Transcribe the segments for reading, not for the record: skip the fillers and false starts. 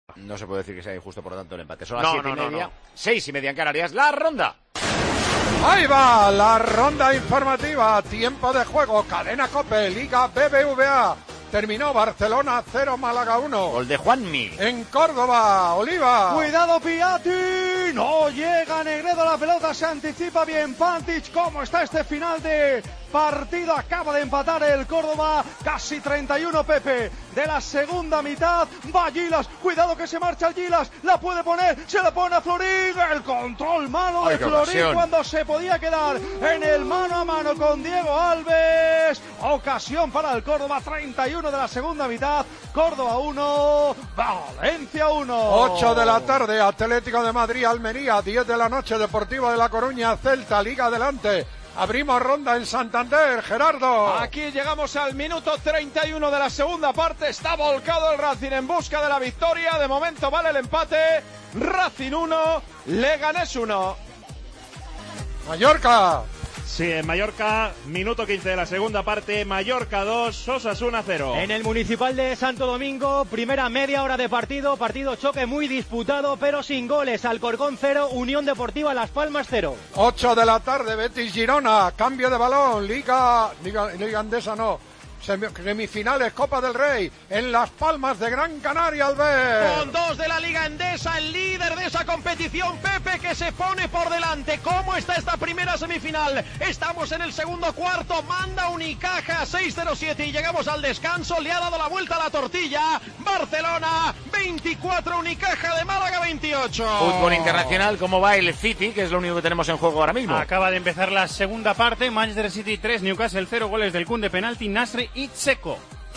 No se puede decir que sea injusto, por lo tanto, el empate. Son las 7:30. 6:30 en Canarias. ¡La ronda! Ahí va la ronda informativa. Tiempo de juego. Cadena COPE. Liga BBVA. Terminó Barcelona 0, Málaga 1. Gol de Juanmi. En Córdoba, Oliva. Cuidado Piatti. No llega Negredo, la pelota se anticipa bien. Pantic, ¿cómo está este final de partido? Acaba de empatar el Córdoba. Casi 31 Pepe de la segunda mitad. Va Gilas. Cuidado que se marcha el Gilas. La puede poner. Se la pone a Florín. El control malo de Florín cuando se podía quedar en el mano a mano con Diego Alves. Ocasión para el Córdoba. 31 de la segunda mitad. Córdoba 1, Valencia 1. 8 de la tarde, Atlético de Madrid, Almería. 10 de la noche, Deportivo de La Coruña, Celta. Liga adelante. Abrimos ronda en Santander, Gerardo. Aquí llegamos al minuto 31 de la segunda parte. Está volcado el Racing en busca de la victoria. De momento vale el empate. Racing 1, Leganés 1. Mallorca. Sí, en Mallorca, minuto 15 de la segunda parte, Mallorca 2, Osasuna 0. En el Municipal de Santo Domingo, primera media hora de partido choque muy disputado, pero sin goles. Alcorcón 0, Unión Deportiva Las Palmas 0. 8 de la tarde, Betis Girona, cambio de balón, Liga Andesa no. Semifinales, Copa del Rey, en Las Palmas de Gran Canaria, Albert. Con 2 de la Liga Endesa, el líder de esa competición, Pepe, que se pone por delante. ¿Cómo está esta primera semifinal? Estamos en el segundo cuarto, manda Unicaja 6-0-7 y llegamos al descanso. Le ha dado la vuelta a la tortilla. Barcelona 24, Unicaja de Málaga 28. Fútbol internacional, ¿cómo va el City? Que es lo único que tenemos en juego ahora mismo. Acaba de empezar la segunda parte, Manchester City 3, Newcastle 0, goles del Kun de penalti, Nasri y Checo.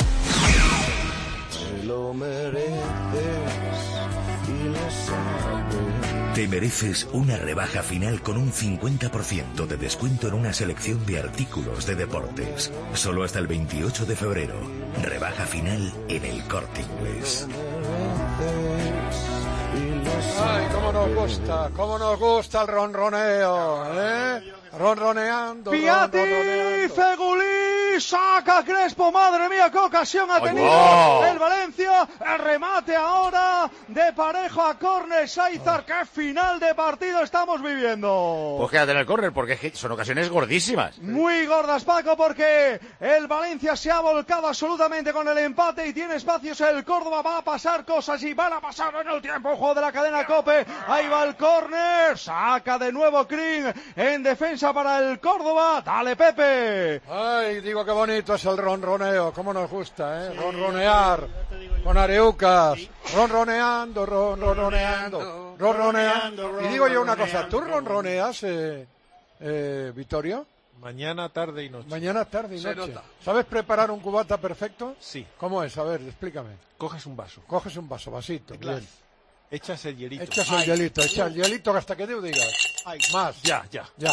Te mereces una rebaja final con un 50% de descuento en una selección de artículos de deportes. Solo hasta el 28 de febrero. Rebaja final en El Corte Inglés. Ay, cómo nos gusta el ronroneo, ronroneando. Piatti, Fegulí, saca Crespo, madre mía, qué ocasión ha tenido el Valencia. El remate ahora de Parejo a córner, Saizar, qué final de partido estamos viviendo. Pues quédate en el córner, porque son ocasiones gordísimas. Muy gordas, Paco, porque el Valencia se ha volcado absolutamente con el empate y tiene espacios. El Córdoba va a pasar cosas y van a pasar en el tiempo. Juego de la cadena COPE, ahí va el córner, saca de nuevo Kring en defensa para el Córdoba. Dale, Pepe. Ay, digo qué bonito es el ronroneo, cómo nos gusta, sí, ronronear con Areucas, ronroneando. Y digo yo una cosa, ¿tú ronroneas, Vittorio? Mañana, tarde y noche. Mañana, tarde y noche. ¿Sabes preparar un cubata perfecto? Sí. ¿Cómo es? A ver, explícame. Coges un vaso, vasito, bien. Echas el hielito. Echas el hielito hasta que tú digas. Más. Ya.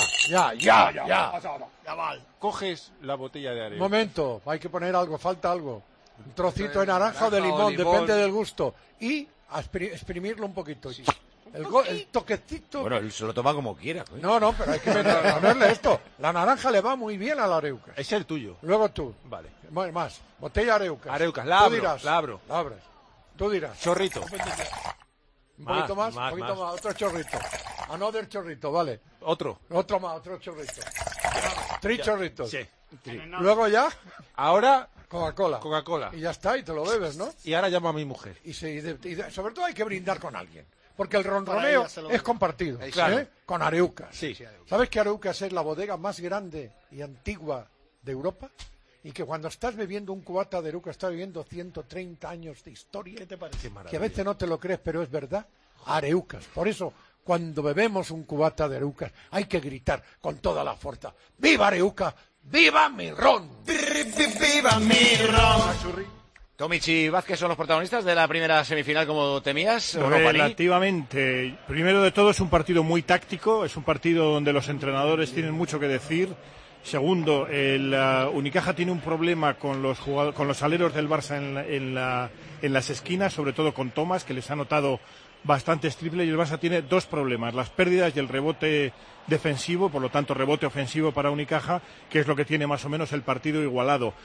Coges la botella de arena. Momento, hay que poner algo, falta algo. Un trocito de naranja o de limón, depende del gusto. Y exprimirlo un poquito. Sí. El toquecito. Bueno, él se lo toma como quiera. No, pero hay que ponerle esto. La naranja le va muy bien a la Areucas. Es el tuyo. Luego tú. Vale. Más. Botella Areucas. La abro. Tú dirás. Chorrito. Un poquito más. Otro chorrito. Another chorrito, vale. Otro chorrito. 3 chorritos. Sí. Luego ya. Ahora Coca-Cola. Y ya está, y te lo bebes, ¿no? Y ahora llamo a mi mujer. Y sobre todo hay que brindar con alguien. Porque el ronroneo es compartido. Claro. Con Areucas. Sí. ¿Sabes que Areucas es la bodega más grande y antigua de Europa? Y que cuando estás bebiendo un cubata de Areucas, estás bebiendo 130 años de historia. ¿Qué te parece? Que a veces no te lo crees, pero es verdad. Areucas. Por eso, cuando bebemos un cubata de Areucas, hay que gritar con toda la fuerza: ¡Viva Areucas! ¡Viva mi ron! ¡Viva mi ron! Tomic y Vázquez son los protagonistas de la primera semifinal, como temías. Relativamente. Primero de todo, es un partido muy táctico, es un partido donde los entrenadores tienen mucho que decir. Segundo, el Unicaja tiene un problema con los aleros del Barça en las esquinas, sobre todo con Thomas, que les ha notado bastantes triples, y el Barça tiene 2 problemas: las pérdidas y el rebote defensivo, por lo tanto rebote ofensivo para Unicaja, que es lo que tiene más o menos el partido igualado.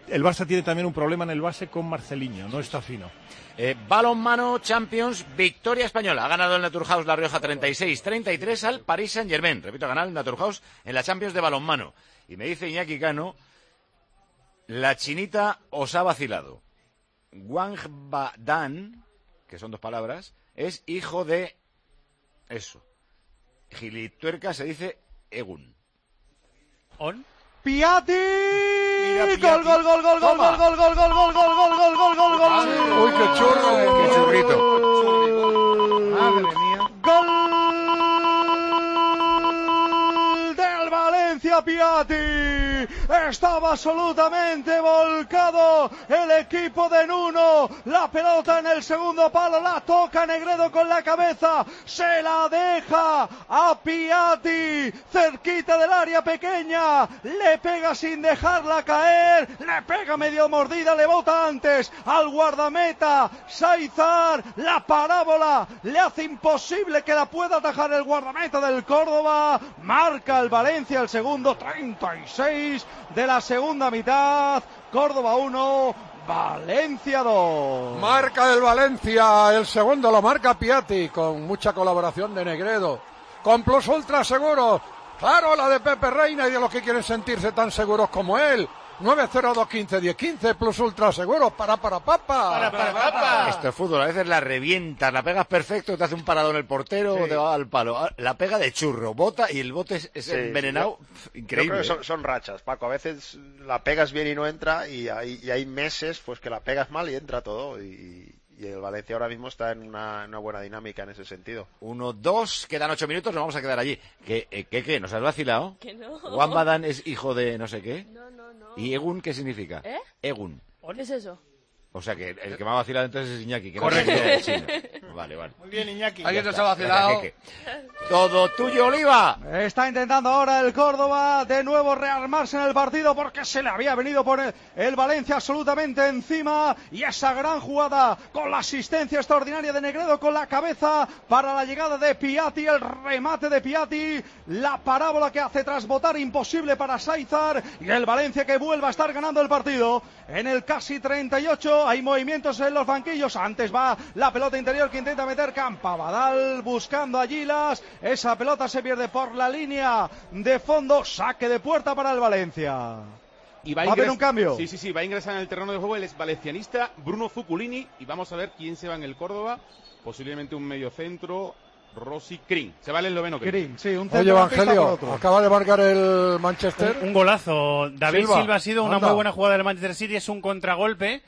el Barça tiene también un problema en el base con Marceliño, no está fino. Balonmano Champions, victoria española. Ha ganado el Naturhaus La Rioja 36-33 al Paris Saint-Germain. Repito, ha ganado el Naturhaus en la Champions de balonmano. Y me dice Iñaki Cano, la chinita os ha vacilado. Wang Badan, que son 2 palabras, es hijo de... eso. Gilituerca se dice Egun. ¿On? Piatti. Gol. Uy, qué churro. Qué churrito. Madre mía. Gol del Valencia Piatti. Estaba absolutamente volcado el equipo de Nuno. La pelota en el segundo palo, la toca Negredo con la cabeza, se la deja a Piatti cerquita del área pequeña, le pega sin dejarla caer, le pega medio mordida, le bota antes al guardameta Saizar, la parábola le hace imposible que la pueda atajar el guardameta del Córdoba. Marca el Valencia el segundo, 36 de la segunda mitad. Córdoba 1, Valencia 2. Marca el Valencia, el segundo lo marca Piatti, con mucha colaboración de Negredo. Con Plus Ultra Seguros, claro, la de Pepe Reina y de los que quieren sentirse tan seguros como él. 902-15-10-15, Plus Ultra Seguros, para papa. Esto es fútbol, a veces la revientas, la pegas perfecto, te hace un paradón el portero o te va al palo. La pega de churro, bota y el bote es envenenado. Increíble. Yo creo que son rachas, Paco. A veces la pegas bien y no entra, y hay meses pues que la pegas mal y entra todo. Y el Valencia ahora mismo está en una buena dinámica en ese sentido. 1-2, quedan 8 minutos, nos vamos a quedar allí. ¿Qué? ¿Nos has vacilado? Que no. Juan Badán es hijo de no sé qué. No. ¿Y Egun qué significa? Egun. ¿Qué es eso? O sea que el que me ha vacilado entonces es Iñaki. Que correcto. No es chino. Vale. Muy bien, Iñaki. Alguien nos ha vacilado. Todo tuyo, Oliva. Está intentando ahora el Córdoba de nuevo rearmarse en el partido porque se le había venido por el Valencia absolutamente encima, y esa gran jugada con la asistencia extraordinaria de Negredo con la cabeza para la llegada de Piatti, el remate de Piatti, la parábola que hace trasbotar imposible para Saizar, y el Valencia que vuelve a estar ganando el partido. En el casi 38 hay movimientos en los banquillos, antes va la pelota interior que intenta meter Campabadal buscando a Gilas, esa pelota se pierde por la línea de fondo, saque de puerta para el Valencia. Y ¿Va a haber un cambio? Sí, va a ingresar en el terreno de juego el valencianista Bruno Zuculini, y vamos a ver quién se va en el Córdoba, posiblemente un mediocentro, Rossi Krin. Se va el esloveno Krin, sí, un Oye, Evangelio, acaba de marcar el Manchester. Un golazo. David Silva ha sido una muy buena jugada del Manchester City, es un contragolpe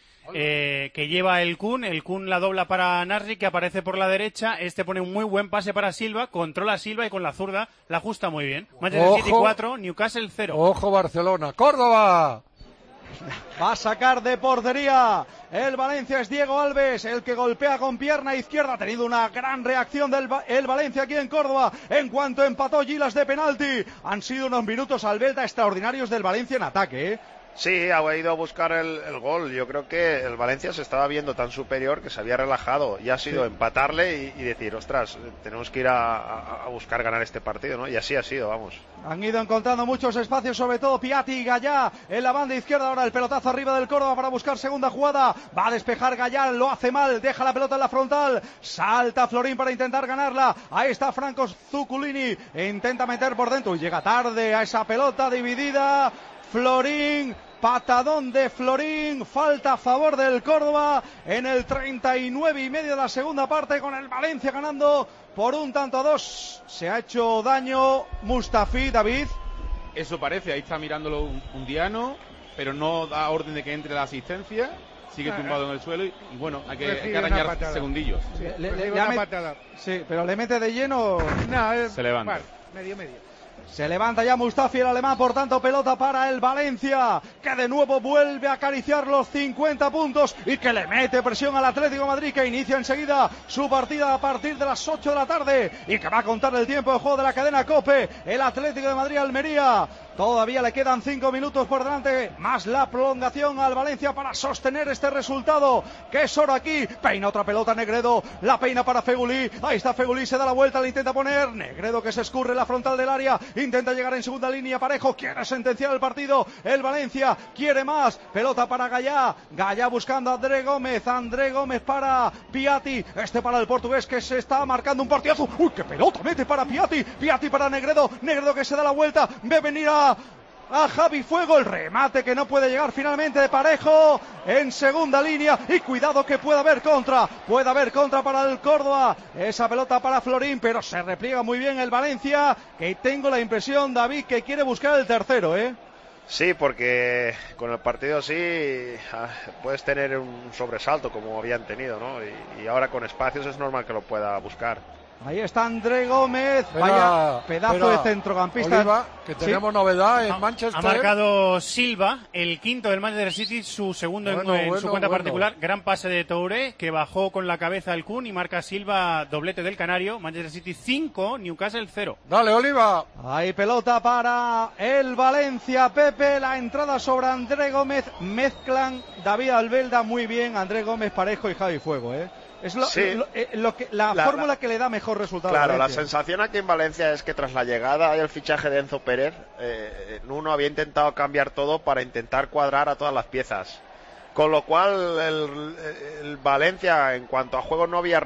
que lleva el Kun la dobla para Nasri, que aparece por la derecha, pone un muy buen pase para Silva, controla a Silva y con la zurda la ajusta muy bien. Manchester City 4, Newcastle 0. Ojo Barcelona, Córdoba. Va a sacar de portería el Valencia, es Diego Alves el que golpea con pierna izquierda. Ha tenido una gran reacción el Valencia aquí en Córdoba en cuanto empató Gilas de penalti. Han sido unos minutos al Belta extraordinarios del Valencia en ataque, Sí, ha ido a buscar el gol. Yo creo que el Valencia se estaba viendo tan superior que se había relajado, y ha sido empatarle y decir, ostras, tenemos que ir a buscar ganar este partido, ¿no? Y así ha sido, vamos. Han ido encontrando muchos espacios, sobre todo Piatti y Gallá en la banda izquierda. Ahora el pelotazo arriba del Córdoba para buscar segunda jugada. Va a despejar Gallá, lo hace mal, deja la pelota en la frontal. Salta Florín para intentar ganarla. Ahí está Franco Zuculini, intenta meter por dentro y llega tarde a esa pelota dividida. Florín, patadón de Florín, falta a favor del Córdoba en el 39 y medio de la segunda parte, con el Valencia ganando por 1-2. Se ha hecho daño Mustafi, David. Eso parece, ahí está mirándolo un diano, pero no da orden de que entre la asistencia. Sigue tumbado en el suelo y bueno, hay que arañar segundillos. Sí, pero le mete de lleno. No, se levanta. Medio. Se levanta ya Mustafi, el alemán, por tanto pelota para el Valencia, que de nuevo vuelve a acariciar los 50 puntos y que le mete presión al Atlético de Madrid, que inicia enseguida su partida a partir de las 8 de la tarde y que va a contar el tiempo de juego de la cadena COPE. El Atlético de Madrid-Almería Todavía le quedan 5 minutos por delante, más la prolongación al Valencia para sostener este resultado, que es oro aquí. Peina otra pelota Negredo, la peina para Fegulí, ahí está Fegulí, se da la vuelta, le intenta poner, Negredo que se escurre en la frontal del área, intenta llegar en segunda línea, Parejo quiere sentenciar el partido, el Valencia quiere más, pelota para Gallá, Gallá buscando a André Gómez para Piatti, para el portugués que se está marcando un partidazo, uy, qué pelota mete para Piatti para Negredo que se da la vuelta, ve venir a Javi Fuego, el remate que no puede llegar finalmente de Parejo en segunda línea, y cuidado que puede haber contra para el Córdoba, esa pelota para Florín, pero se repliega muy bien el Valencia, que tengo la impresión, David, que quiere buscar el tercero, Sí, porque con el partido así puedes tener un sobresalto como habían tenido, ¿no? Y ahora con espacios es normal que lo pueda buscar. Ahí está André Gómez, vaya pedazo de centrocampista. Oliva, que tenemos novedad en Manchester. Ha marcado Silva, el quinto del Manchester City, su segundo en su cuenta particular. Gran pase de Touré, que bajó con la cabeza al Kun, y marca Silva, doblete del Canario. Manchester City 5, Newcastle 0. Dale, Oliva. Hay pelota para el Valencia, Pepe, la entrada sobre André Gómez, mezclan David Albelda muy bien, André Gómez, Parejo y Javi Fuego, Es la fórmula que le da mejor resultado. Claro, la sensación aquí en Valencia es que tras la llegada y el fichaje de Enzo Pérez, Nuno había intentado cambiar todo para intentar cuadrar a todas las piezas. Con lo cual el Valencia en cuanto a juego no había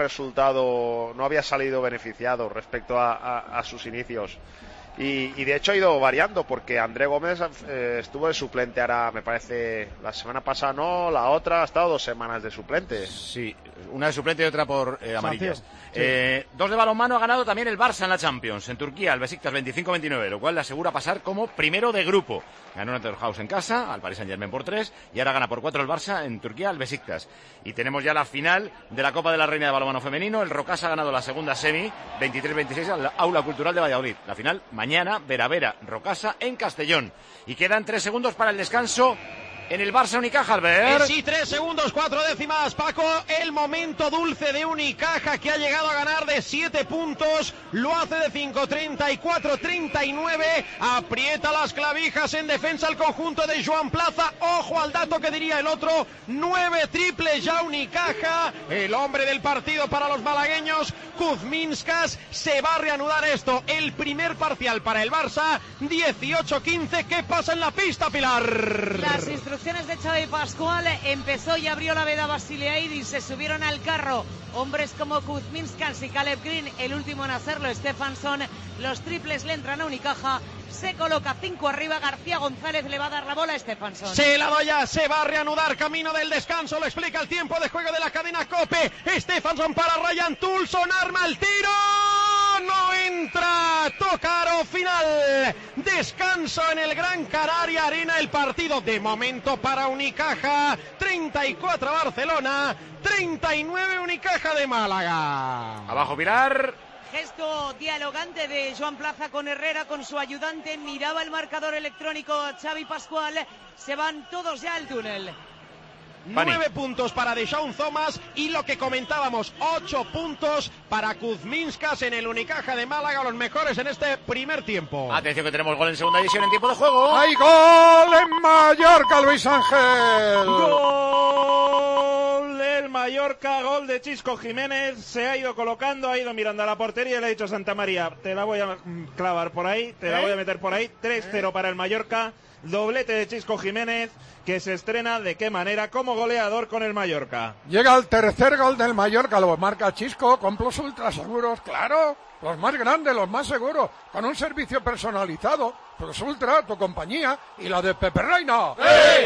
salido beneficiado respecto a sus inicios. Y de hecho ha ido variando, porque André Gómez estuvo de suplente ahora, me parece, la semana pasada no, la otra ha estado 2 semanas de suplente. Sí, una de suplente y otra por amarillas. Sí. 2 de balonmano ha ganado también el Barça en la Champions, en Turquía, el Besiktas 25-29, lo cual le asegura pasar como primero de grupo. Ganó el Naturhaus en casa, al Paris Saint-Germain por 3, y ahora gana por 4 el Barça en Turquía, al Besiktas. Y tenemos ya la final de la Copa de la Reina de Balonmano Femenino. El Rocasa ha ganado la segunda semi, 23-26, al Aula Cultural de Valladolid. La final mañana, Vera Rocasa en Castellón. Y quedan 3 segundos para el descanso en el Barça Unicaja, Albert. Sí, 3 segundos, 4 décimas, Paco. El momento dulce de Unicaja, que ha llegado a ganar de 7 puntos. Lo hace de 5, 34-39. Aprieta las clavijas en defensa el conjunto de Joan Plaza. Ojo al dato que diría el otro. 9 triples ya Unicaja. El hombre del partido para los malagueños, Kuzminskas. Se va a reanudar esto. El primer parcial para el Barça, 18-15. ¿Qué pasa en la pista, Pilar? Las instrucciones de Xavi Pascual, empezó y abrió la veda Basiliaidis, se subieron al carro hombres como Kuzminskas y Caleb Green, el último en hacerlo, Stefansson. Los triples le entran a Unicaja, se coloca 5 arriba, García González le va a dar la bola a Stefansson. Se la da ya, se va a reanudar, camino del descanso, lo explica el tiempo de juego de la cadena COPE. Stefansson para Ryan Toulson, arma el tiro, no entra, Tocaro, final, descanso en el Gran Canaria Arena, el partido de momento para Unicaja, 34 Barcelona, 39 Unicaja de Málaga. Abajo Pilar. Gesto dialogante de Joan Plaza con Herrera, con su ayudante, miraba el marcador electrónico Xavi Pascual, se van todos ya al túnel. 9 puntos para Deshaun Thomas y lo que comentábamos, 8 puntos para Kuzminskas en el Unicaja de Málaga, los mejores en este primer tiempo. Atención que tenemos gol en segunda división en tiempo de juego. ¡Hay gol en Mallorca, Luis Ángel! ¡Gol del Mallorca! Gol de Chisco Jiménez, se ha ido colocando, ha ido mirando a la portería y le ha dicho a Santa María, te la voy a clavar por ahí, te la voy a meter por ahí. 3-0 para el Mallorca, doblete de Chisco Jiménez, que se estrena de qué manera como goleador con el Mallorca. Llega el tercer gol del Mallorca, lo marca Chisco con Plus Ultra Seguros, claro, los más grandes, los más seguros, con un servicio personalizado. Plus Ultra, tu compañía, y la de Pepe Reina. ¡Hey!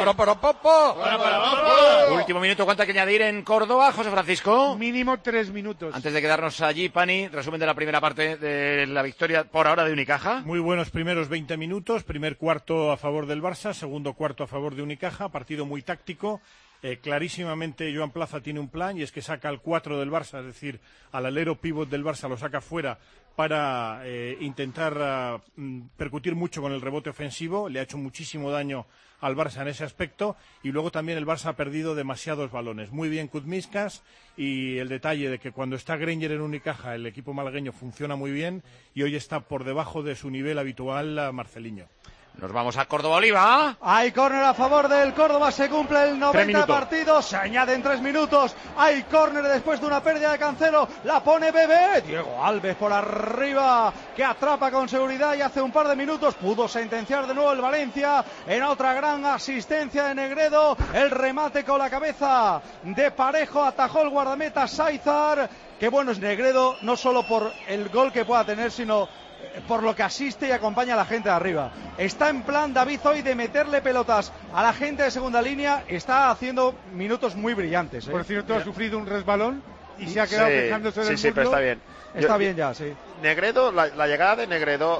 Para. Último minuto, ¿cuánto hay que añadir en Córdoba, José Francisco? Mínimo 3 minutos. Antes de quedarnos allí, Pani, resumen de la primera parte de la victoria por ahora de Unicaja. Muy buenos primeros 20 minutos, primer cuarto a favor del Barça, segundo cuarto a favor de Unicaja, partido muy táctico. Clarísimamente Joan Plaza tiene un plan, y es que saca al 4 del Barça, es decir, al alero pívot del Barça lo saca fuera para intentar percutir mucho con el rebote ofensivo. Le ha hecho muchísimo daño al Barça en ese aspecto, y luego también el Barça ha perdido demasiados balones. Muy bien Kuzminskas, y el detalle de que cuando está Granger en Unicaja el equipo malagueño funciona muy bien, y hoy está por debajo de su nivel habitual Marceliño. Nos vamos a Córdoba-Oliva. Hay córner a favor del Córdoba, se cumple el 90 de partido, se añaden 3 minutos. Hay córner después de una pérdida de Cancelo, la pone Bebé. Diego Alves por arriba, que atrapa con seguridad y hace un par de minutos pudo sentenciar de nuevo el Valencia en otra gran asistencia de Negredo. El remate con la cabeza de Parejo, atajó el guardameta Sáizar. Qué bueno es Negredo, no solo por el gol que pueda tener, sino por lo que asiste y acompaña a la gente de arriba. Está en plan David hoy de meterle pelotas a la gente de segunda línea, está haciendo minutos muy brillantes. Por cierto, ha sufrido un resbalón y se ha quedado quejándose del muslo. Pero está bien. Está bien ya, sí. Negredo, la llegada de Negredo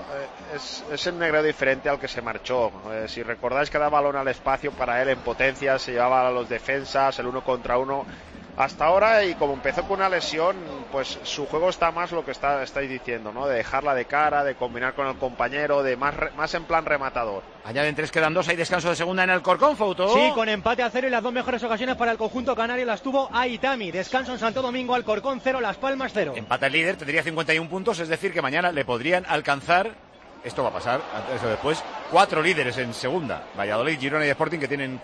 es el Negredo diferente al que se marchó. Si recordáis, cada balón al espacio para él en potencia, se llevaba a los defensas, el 1 contra 1. Hasta ahora, y como empezó con una lesión, pues su juego está más lo que estáis diciendo, ¿no? De dejarla de cara, de combinar con el compañero, de más en plan rematador. Añaden 3, quedan 2, hay descanso de segunda en el Corcón, Fouto. Sí, con empate a 0 y las 2 mejores ocasiones para el conjunto canario las tuvo Aitami. Descanso en Santo Domingo, Alcorcón 0, Las Palmas 0. Empata el líder, tendría 51 puntos, es decir que mañana le podrían alcanzar, esto va a pasar, antes o después, 4 líderes en segunda. Valladolid, Girona y Sporting, que tienen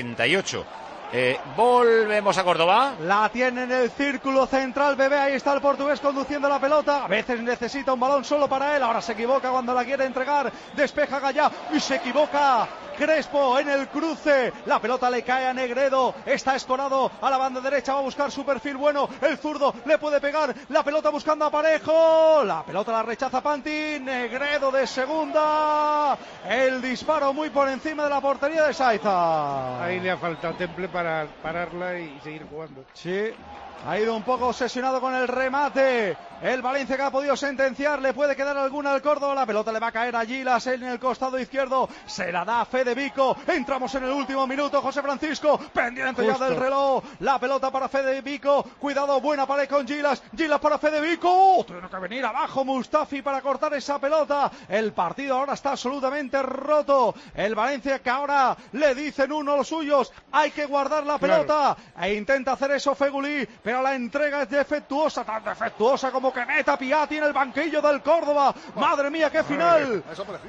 48. Volvemos a Córdoba. La tiene en el círculo central Bebé, ahí está el portugués conduciendo la pelota. A veces necesita un balón solo para él, ahora se equivoca cuando la quiere entregar. Despeja Gallá y se equivoca Crespo en el cruce. La pelota le cae a Negredo, está escorado a la banda derecha, va a buscar su perfil bueno. El zurdo le puede pegar, la pelota buscando a Parejo. La pelota la rechaza Panti. Negredo de segunda. El disparo muy por encima de la portería de Saiza. Ahí le ha faltado temple para pararla y seguir jugando. Sí, ha ido un poco obsesionado con el remate. El Valencia que ha podido sentenciar, le puede quedar alguna al Córdoba. La pelota le va a caer a Gilas en el costado izquierdo. Se la da a Fede Vico. Entramos en el último minuto. José Francisco, pendiente ya del reloj. La pelota para Fede Vico. Cuidado, buena pared con Gilas. Gilas para Fede Vico. Tiene que venir abajo Mustafi para cortar esa pelota. El partido ahora está absolutamente roto. El Valencia que ahora le dicen uno a los suyos. Hay que guardar la pelota. E intenta hacer eso Fegulí, pero la entrega es defectuosa. Tan defectuosa como que meta Piatti en el banquillo del Córdoba. Madre mía, qué final.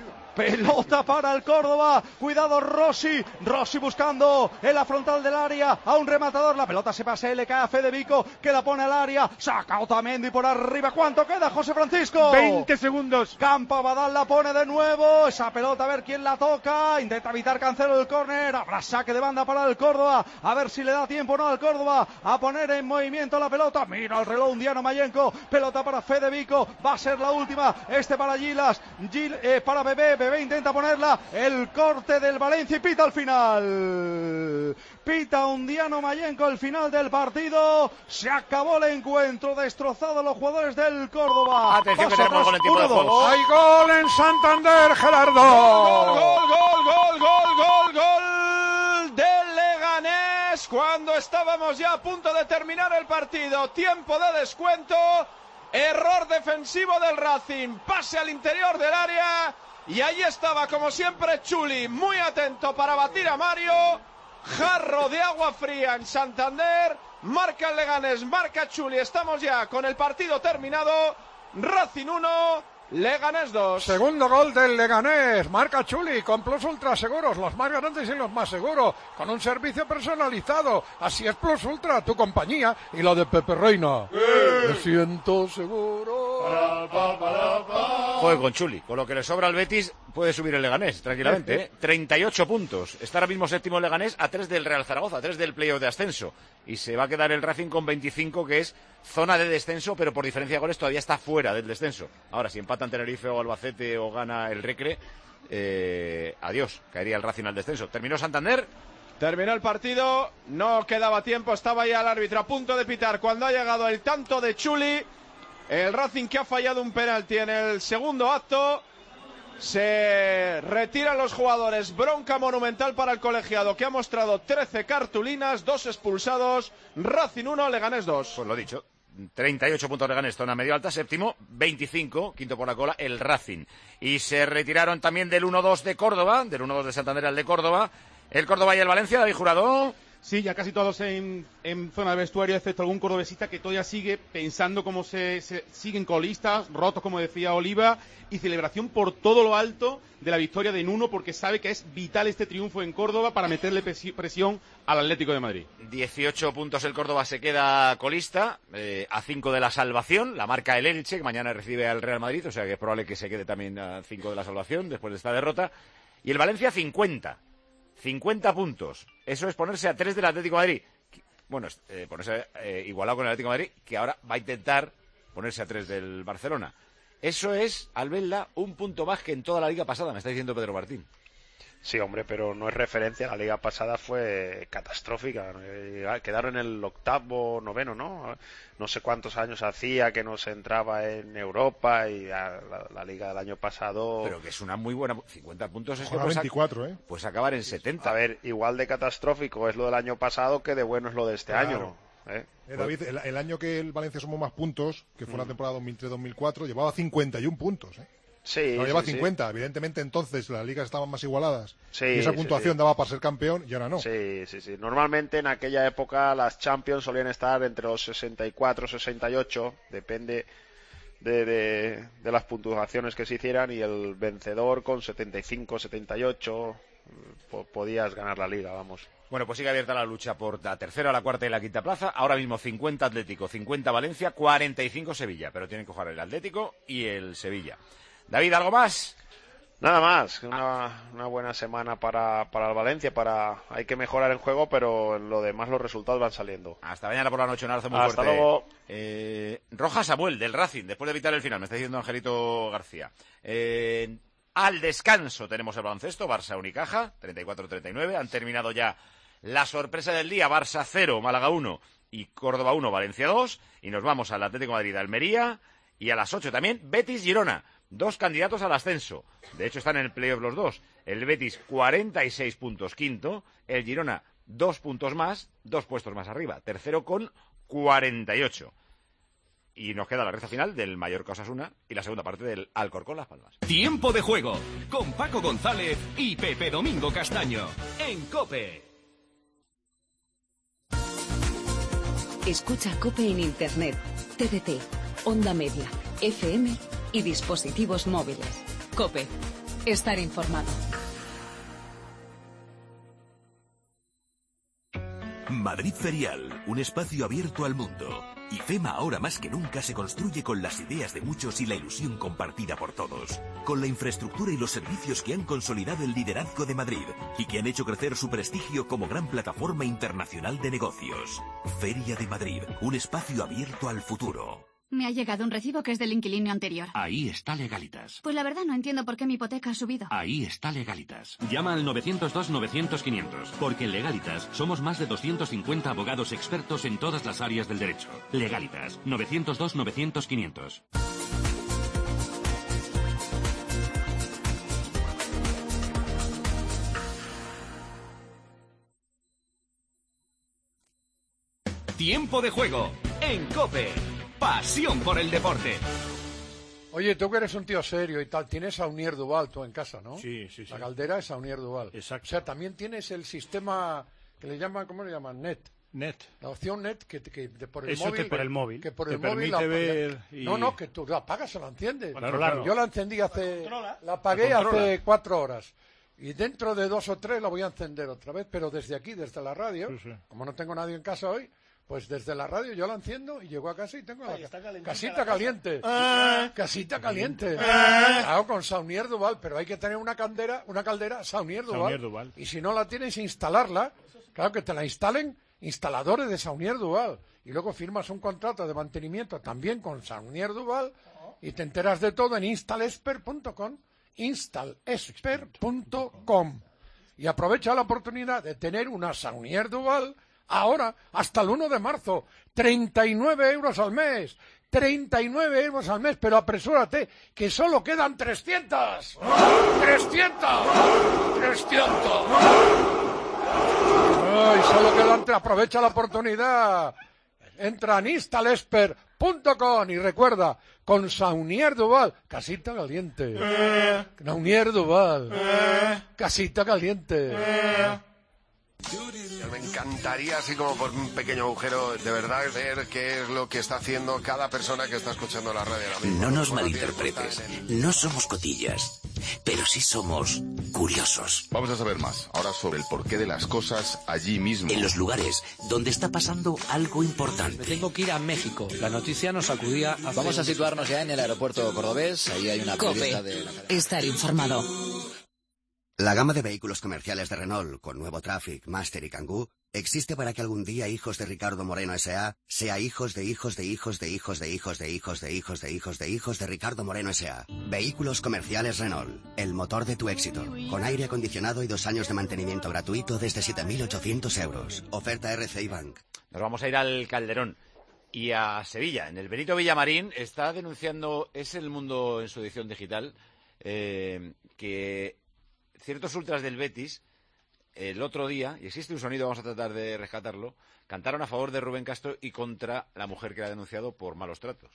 Pelota para el Córdoba. Cuidado Rossi. Rossi buscando en la frontal del área a un rematador. La pelota se pasea y le cae a Fede Vico, que la pone al área. Saca Otamendi por arriba. ¿Cuánto queda, José Francisco? 20 segundos. Campo Abadal la pone de nuevo. Esa pelota a ver quién la toca. Intenta evitar Cancelo del córner. Habrá saque de banda para el Córdoba. A ver si le da tiempo o no al Córdoba a poner en movimiento la pelota. Mira el reloj Undiano Mayenco. Pelota para Fede Vico. Va a ser la última. Para Gilas. Para Bebé. Bebé intenta ponerla. El corte del Valencia y pita al final. Pita Undiano Mayenco el final del partido. Se acabó el encuentro. Destrozado los jugadores del Córdoba. Atención que tenemos gol en tiempo de juego. Hay gol en Santander, Gerardo. Gol del Leganés cuando estábamos ya a punto de terminar el partido. Tiempo de descuento. Error defensivo del Racing. Pase al interior del área. Y ahí estaba, como siempre, Chuli, muy atento para batir a Mario. Jarro de agua fría en Santander. Marca el Leganés, marca Chuli. Estamos ya con el partido terminado. Racing 1, Leganés 2. Segundo gol del Leganés. Marca Chuli con Plus Ultra Seguros. Los más grandes y los más seguros. Con un servicio personalizado. Así es Plus Ultra, tu compañía y la de Pepe Reina. Me siento seguro. Joder, con Chuli. Con lo que le sobra al Betis puede subir el Leganés tranquilamente, ¿eh? 38 puntos. Está ahora mismo séptimo el Leganés, a 3 del Real Zaragoza, a 3 del playoff de ascenso. Y se va a quedar el Racing con 25, que es zona de descenso, pero por diferencia de goles todavía está fuera del descenso. Ahora, si empatan Tenerife o Albacete o gana el Recre, adiós, caería el Racing al descenso. ¿Terminó Santander? Terminó el partido, no quedaba tiempo, estaba ya el árbitro a punto de pitar cuando ha llegado el tanto de Chuli. El Racing que ha fallado un penalti en el segundo acto. Se retiran los jugadores. Bronca monumental para el colegiado, que ha mostrado 13 cartulinas, 2 expulsados. Racing 1, Leganés 2. Pues lo dicho, 38 puntos Leganés, zona medio alta, séptimo, 25, quinto por la cola, el Racing. Y se retiraron también del 1-2 de Córdoba, del 1-2 de Santander al de Córdoba. El Córdoba y el Valencia, David Jurado. Sí, ya casi todos en zona de vestuario, excepto algún cordobesista que todavía sigue pensando cómo se siguen colistas, rotos, como decía Oliva, y celebración por todo lo alto de la victoria de Nuno, porque sabe que es vital este triunfo en Córdoba para meterle presión al Atlético de Madrid. 18 puntos el Córdoba, se queda colista, a 5 de la salvación, la marca el Elche, que mañana recibe al Real Madrid, o sea que es probable que se quede también a 5 de la salvación después de esta derrota, y el Valencia 50 puntos. Eso es ponerse a 3 del Atlético de Madrid. Bueno, ponerse igualado con el Atlético de Madrid, que ahora va a intentar ponerse a 3 del Barcelona. Eso es, Albelda, un punto más que en toda la liga pasada, me está diciendo Pedro Martín. Sí, hombre, pero no es referencia. La liga pasada fue catastrófica. Quedaron en el 8º, 9º, ¿no? No sé cuántos años hacía que no se entraba en Europa y la liga del año pasado... Pero que es una muy buena... 50 puntos es que puedes 24, pues acabar en 70. A ver, igual de catastrófico es lo del año pasado que de bueno es lo de este año. David, el año que el Valencia sumó más puntos, que fue la temporada 2003-2004, llevaba 51 puntos, Sí, no, lleva sí, 50, sí. Evidentemente entonces las ligas estaban más igualadas sí, y esa puntuación daba para ser campeón y ahora no. Sí. Normalmente en aquella época las Champions solían estar entre los 64, 68, depende de las puntuaciones que se hicieran, y el vencedor con 75, 78 podías ganar la liga, vamos. Bueno, pues sigue abierta la lucha por la tercera, la cuarta y la quinta plaza. Ahora mismo 50 Atlético, 50 Valencia, 45 Sevilla, pero tienen que jugar el Atlético y el Sevilla. David, ¿algo más? Nada más, una buena semana para el Valencia. Hay que mejorar el juego, pero en lo demás los resultados van saliendo. Hasta mañana por la noche, un abrazo muy Hasta fuerte. Luego. Roja Samuel, del Racing, después de evitar el final, me está diciendo Angelito García. Al descanso tenemos el baloncesto, Barça Unicaja, 34-39. Han terminado ya la sorpresa del día, Barça 0, Málaga 1 y Córdoba 1, Valencia 2. Y nos vamos al Atlético de Madrid, Almería, y a las 8 también Betis Girona. 2 candidatos al ascenso. De hecho, están en el playoff los dos. El Betis, 46 puntos, quinto. El Girona, 2 puntos más, 2 puestos más arriba. Tercero con 48. Y nos queda la recta final del Mallorca Osasuna y la segunda parte del Alcorcón Las Palmas. Tiempo de juego con Paco González y Pepe Domingo Castaño en COPE. Escucha COPE en Internet, TDT, Onda Media, FM y dispositivos móviles. COPE. Estar informado. Madrid Ferial, un espacio abierto al mundo. IFEMA ahora más que nunca se construye con las ideas de muchos y la ilusión compartida por todos. Con la infraestructura y los servicios que han consolidado el liderazgo de Madrid y que han hecho crecer su prestigio como gran plataforma internacional de negocios. Feria de Madrid, un espacio abierto al futuro. Me ha llegado un recibo que es del inquilino anterior. Ahí está Legalitas. Pues la verdad no entiendo por qué mi hipoteca ha subido. Ahí está Legalitas. Llama al 902-900-500, porque en Legalitas somos más de 250 abogados expertos en todas las áreas del derecho. Legalitas, 902-900-500. Tiempo de juego en COPE. Pasión por el deporte. Oye, tú que eres un tío serio y tal, tienes Saunier Duval tú en casa, ¿no? Sí. La caldera es Saunier Duval. Exacto. O sea, también tienes el sistema que le llaman, ¿cómo le llaman? Net. La opción net que por el Eso móvil. que por el móvil. Que por te el móvil permite ver y... No, que tú la apagas o la enciendes. Claro. Yo la encendí la apagué hace 4 horas. Y dentro de 2 o 3 la voy a encender otra vez, pero desde aquí, desde la radio, como no tengo nadie en casa hoy, pues desde la radio yo la enciendo y llego a casa y tengo casita caliente. Casita caliente. Claro, con Saunier Duval, pero hay que tener una caldera Saunier Duval. Y si no la tienes, instalarla. Claro, que te la instalen instaladores de Saunier Duval. Y luego firmas un contrato de mantenimiento también con Saunier Duval y te enteras de todo en instalexpert.com. instalexpert.com. Y aprovecha la oportunidad de tener una Saunier Duval ahora, hasta el 1 de marzo, 39 euros al mes. 39 euros al mes, pero apresúrate, que solo quedan 300. Ay, solo quedan, aprovecha la oportunidad. Entra en instalexpert.com y recuerda, con Saunier Duval, casita caliente. Saunier Duval, casita caliente. Me encantaría, así como por un pequeño agujero, de verdad ver qué es lo que está haciendo cada persona que está escuchando la radio ahora mismo. No nos malinterpretes, no somos cotillas, pero sí somos curiosos. Vamos a saber más ahora sobre el porqué de las cosas allí mismo. En los lugares donde está pasando algo importante. Tengo que ir a México. La noticia nos sacudía. Vamos a situarnos ya en el aeropuerto cordobés. Ahí hay una periodista de la cadena. Estar informado. La gama de vehículos comerciales de Renault, con nuevo Traffic, Master y Kangoo, existe para que algún día hijos de Ricardo Moreno S.A. sea hijos de hijos de hijos de hijos de hijos de hijos de hijos de hijos de hijos de Ricardo Moreno S.A. Vehículos comerciales Renault, el motor de tu éxito, con aire acondicionado y 2 años de mantenimiento gratuito desde 7.800 euros. Oferta RCI Bank. Nos vamos a ir al Calderón y a Sevilla. En el Benito Villamarín está denunciando, es El Mundo en su edición digital, que ciertos ultras del Betis el otro día, y existe un sonido, vamos a tratar de rescatarlo, cantaron a favor de Rubén Castro y contra la mujer que la ha denunciado por malos tratos.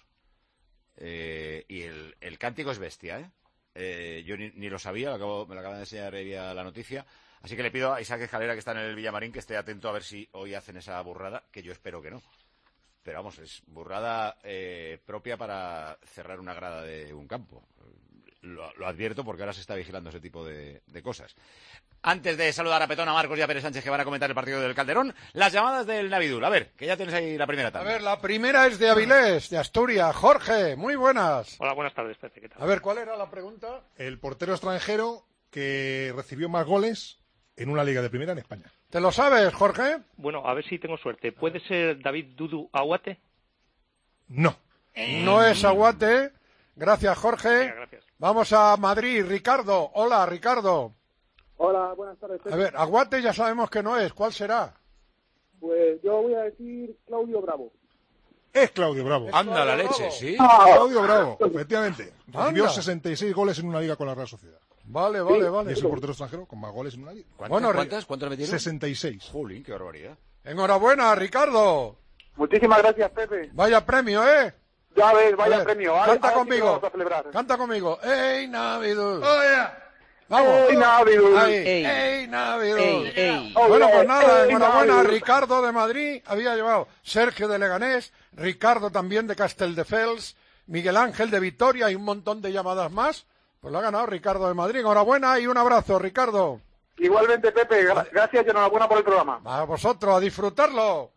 Y el cántico es bestia, ¿eh? Yo ni lo sabía, me lo acaban de enseñar vía la noticia. Así que le pido a Isaac Escalera, que está en el Villamarín, que esté atento a ver si hoy hacen esa burrada, que yo espero que no. Pero vamos, es burrada propia para cerrar una grada de un campo. Lo advierto porque ahora se está vigilando ese tipo de cosas. Antes de saludar a Petón, a Marcos y a Pérez Sánchez, que van a comentar el partido del Calderón, las llamadas del Navidul. A ver, que ya tienes ahí la primera tanda. A ver, la primera es de Avilés, de Asturias. Jorge, muy buenas. Hola, buenas tardes, Pepe. ¿Qué tal? A ver, ¿cuál era la pregunta? El portero extranjero que recibió más goles en una liga de primera en España. ¿Te lo sabes, Jorge? Bueno, a ver si tengo suerte. ¿Puede ser David Dudu Aguate? No. No es Aguate. Gracias, Jorge. Venga, gracias. Vamos a Madrid. Ricardo. Hola, Ricardo. Hola, buenas tardes. A ver, Aguate ya sabemos que no es. ¿Cuál será? Pues yo voy a decir Claudio Bravo. Es Claudio Bravo. Anda la leche, ¿sí? Claudio Bravo, efectivamente. Recibió Anda. 66 goles en una liga con la Real Sociedad. Vale. Y es el portero extranjero con más goles en una liga. ¿Cuántas metieron? 66. Jolín, qué barbaridad. Enhorabuena, Ricardo. Muchísimas gracias, Pepe. Vaya premio, ¿eh? Ya ves, vaya A ver, premio. Canta Ahora conmigo. sí que vamos a celebrar. Canta conmigo. ¡Ey, Navidul! Oh, yeah. Vamos. ¡Ey, Navidul! Ahí. Ey. ¡Ey, Navidul! Ey. Bueno, pues nada, Ey, enhorabuena a Navidul. Ricardo de Madrid. Había llevado Sergio de Leganés, Ricardo también de Castelldefels, Miguel Ángel de Vitoria y un montón de llamadas más. Pues lo ha ganado Ricardo de Madrid. Enhorabuena y un abrazo, Ricardo. Igualmente, Pepe. Gracias y enhorabuena por el programa. A vosotros, a disfrutarlo.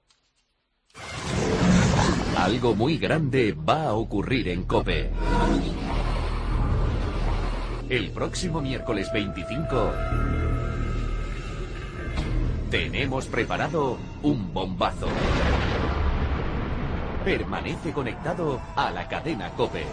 Algo muy grande va a ocurrir en COPE. El próximo miércoles 25 tenemos preparado un bombazo. Permanece conectado a la cadena COPE.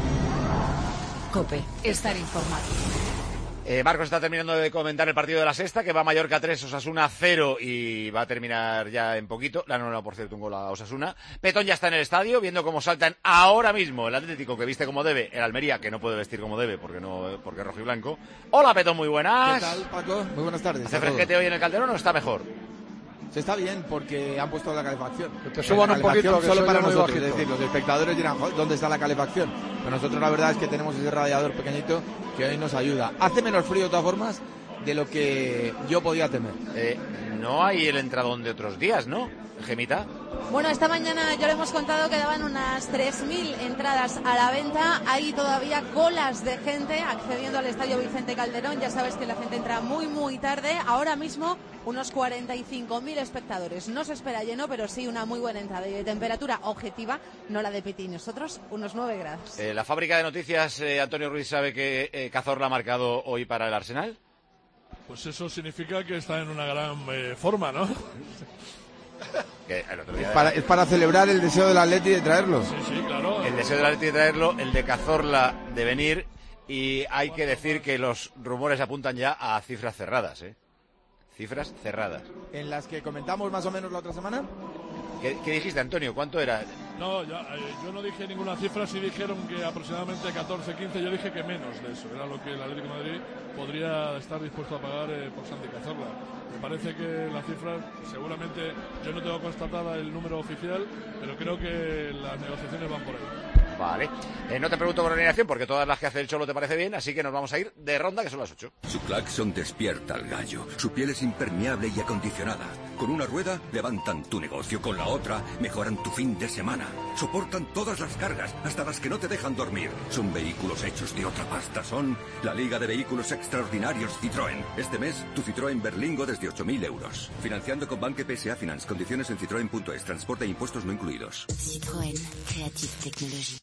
COPE, estar informado. Marcos está terminando de comentar el partido de la sexta, que va Mallorca 3, Osasuna 0 y va a terminar ya en poquito. Le han anulado, por cierto, un gol a Osasuna. Petón ya está en el estadio, viendo cómo saltan ahora mismo el Atlético, que viste como debe, el Almería, que no puede vestir como debe porque es rojo y blanco. Hola, Petón, muy buenas. ¿Qué tal, Paco? Muy buenas tardes. ¿Hace fresquete hoy en el Calderón o está mejor? Se está bien porque han puesto la calefacción. Que te suban un poquito, que solo para muy nosotros. bajito. Es decir, los espectadores dirán, "Joder, ¿dónde está la calefacción?" Pero nosotros la verdad es que tenemos ese radiador pequeñito que hoy nos ayuda. Hace menos frío de todas formas de lo que yo podía temer. No hay el entradón de otros días, ¿no, Gemita? Bueno, esta mañana ya lo hemos contado, quedaban unas 3.000 entradas a la venta. Hay todavía colas de gente accediendo al Estadio Vicente Calderón. Ya sabes que la gente entra muy, muy tarde. Ahora mismo unos 45.000 espectadores. No se espera lleno, pero sí una muy buena entrada. Y de temperatura objetiva, no la de Piti y nosotros, unos 9 grados. La fábrica de noticias, Antonio Ruiz, sabe que Cazorla ha marcado hoy para el Arsenal. Pues eso significa que está en una gran forma, ¿no? Que el otro día Es para celebrar el deseo del Atleti de traerlo. Sí, claro. El deseo del Atleti de traerlo, el de Cazorla de venir, y hay que decir que los rumores apuntan ya a cifras cerradas, ¿eh? Cifras cerradas. En las que comentamos más o menos la otra semana. ¿Qué dijiste, Antonio? ¿Cuánto era? No, yo no dije ninguna cifra, sí dijeron que aproximadamente 14, 15, yo dije que menos de eso, era lo que el Atlético de Madrid podría estar dispuesto a pagar por Santi Cazorla. Me parece que la cifra, seguramente, yo no tengo constatada el número oficial, pero creo que las negociaciones van por ahí. Vale. No te pregunto por alineación porque todas las que hace el Cholo te parece bien, así que nos vamos a ir de ronda, que son las 8. Su claxon despierta al gallo. Su piel es impermeable y acondicionada. Con una rueda levantan tu negocio, con la otra mejoran tu fin de semana. Soportan todas las cargas, hasta las que no te dejan dormir. Son vehículos hechos de otra pasta. Son la Liga de Vehículos Extraordinarios Citroën. Este mes, tu Citroën Berlingo desde 8.000 euros. Financiando con Banque PSA Finance. Condiciones en citroen.es. Transporte e impuestos no incluidos. Citroën. Creative Technology.